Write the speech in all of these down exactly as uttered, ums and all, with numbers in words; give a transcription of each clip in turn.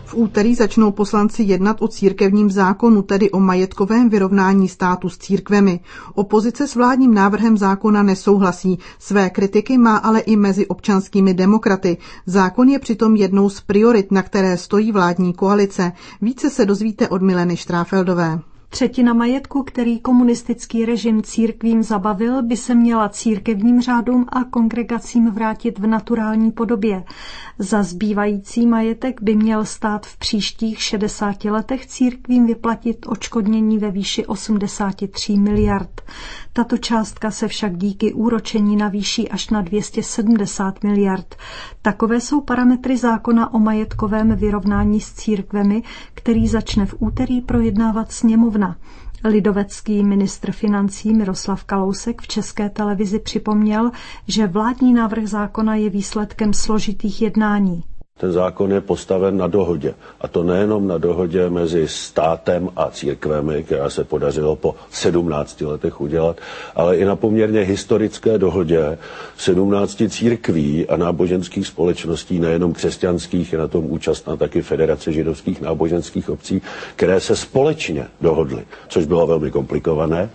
V úterý začnou poslanci jednat o církevním zákonu, tedy o majetkovém vyrovnání státu s církvemi. Opozice s vládním návrhem zákona nesouhlasí. Své kritiky má ale i mezi občanskými demokraty. Zákon je přitom jednou z priorit, na které stojí vládní koalice. Více se dozvíte od Mileny Štráfeldové. Třetina majetku, který komunistický režim církvím zabavil, by se měla církevním řádům a kongregacím vrátit v naturální podobě. Za zbývající majetek by měl stát v příštích šedesáti letech církvím vyplatit odškodnění ve výši osmdesát tři miliard. Tato částka se však díky úročení navýší až na dvě stě sedmdesát miliard. Takové jsou parametry zákona o majetkovém vyrovnání s církvemi, který začne v úterý projednávat sněmovna. Lidovecký ministr financí Miroslav Kalousek v České televizi připomněl, že vládní návrh zákona je výsledkem složitých jednání. Ten zákon je postaven na dohodě. A to nejenom na dohodě mezi státem a církvemi, která se podařilo po sedmnácti letech udělat, ale i na poměrně historické dohodě sedmnácti církví a náboženských společností, nejenom křesťanských, je na tom účastná taky Federace židovských náboženských obcí, které se společně dohodly, což bylo velmi komplikované.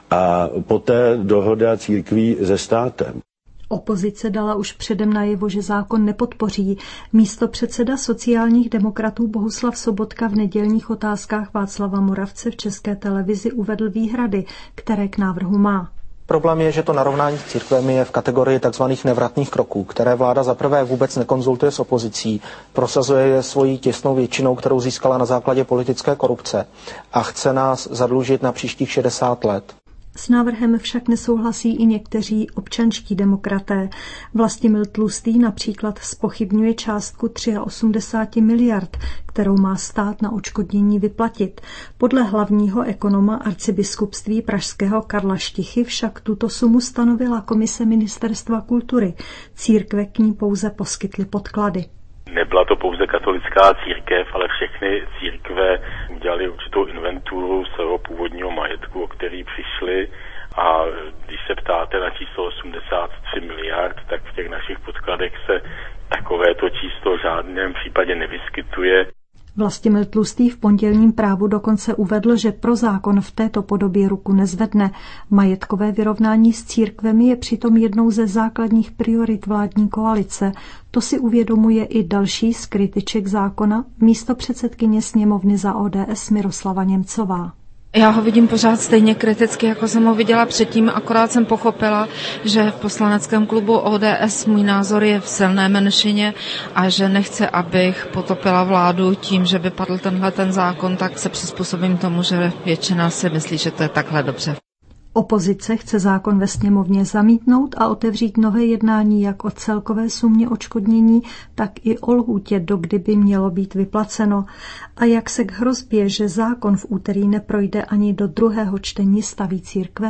A poté dohoda církví se státem. Opozice dala už předem najevo, že zákon nepodpoří. Místopředseda sociálních demokratů Bohuslav Sobotka v nedělních otázkách Václava Moravce v České televizi uvedl výhrady, které k návrhu má. Problém je, že to narovnání s církvemi je v kategorii tzv. Nevratných kroků, které vláda zaprvé vůbec nekonzultuje s opozicí, prosazuje je svojí těsnou většinou, kterou získala na základě politické korupce a chce nás zadlužit na příštích šedesát let. S návrhem však nesouhlasí i někteří občanští demokraté. Vlastimil Tlustý například zpochybňuje částku osmdesát tři miliard, kterou má stát na odškodnění vyplatit. Podle hlavního ekonoma arcibiskupství pražského Karla Štichy však tuto sumu stanovila komise Ministerstva kultury. Církve k ní pouze poskytly podklady. Nebyla to pouze katolická církev, ale všechny církve udělali určitou inventuru svého původního majetku, o který přišli, a když se ptáte na číslo osmdesát tři miliard, tak v těch našich podkladech se takovéto číslo v žádném případě nevyskytuje. Vlastimil Tlustý v pondělním Právu dokonce uvedl, že pro zákon v této podobě ruku nezvedne. Majetkové vyrovnání s církvemi je přitom jednou ze základních priorit vládní koalice. To si uvědomuje i další z kritiček zákona, místopředsedkyně sněmovny za O D S Miroslava Němcová. Já ho vidím pořád stejně kriticky, jako jsem ho viděla předtím, akorát jsem pochopila, že v poslaneckém klubu O D S můj názor je v silné menšině a že nechce, abych potopila vládu tím, že by padl tenhle ten zákon, tak se přizpůsobím tomu, že většina si myslí, že to je takhle dobře. Opozice chce zákon ve sněmovně zamítnout a otevřít nové jednání jak o celkové sumě odškodnění, tak i o lhůtě, do kdy by mělo být vyplaceno. A jak se k hrozbě, že zákon v úterý neprojde ani do druhého čtení, staví církve?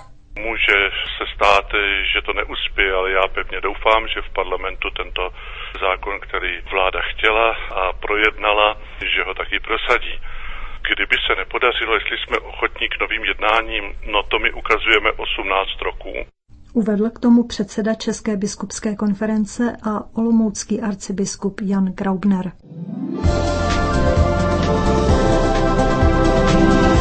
Může se stát, že to neuspěje, ale já pevně doufám, že v parlamentu tento zákon, který vláda chtěla a projednala, že ho taky prosadí. Kdyby se nepodařilo, jestli jsme ochotní k novým jednáním, no to my ukazujeme osmnáct roků. Uvedl k tomu předseda České biskupské konference a olomoucký arcibiskup Jan Graubner.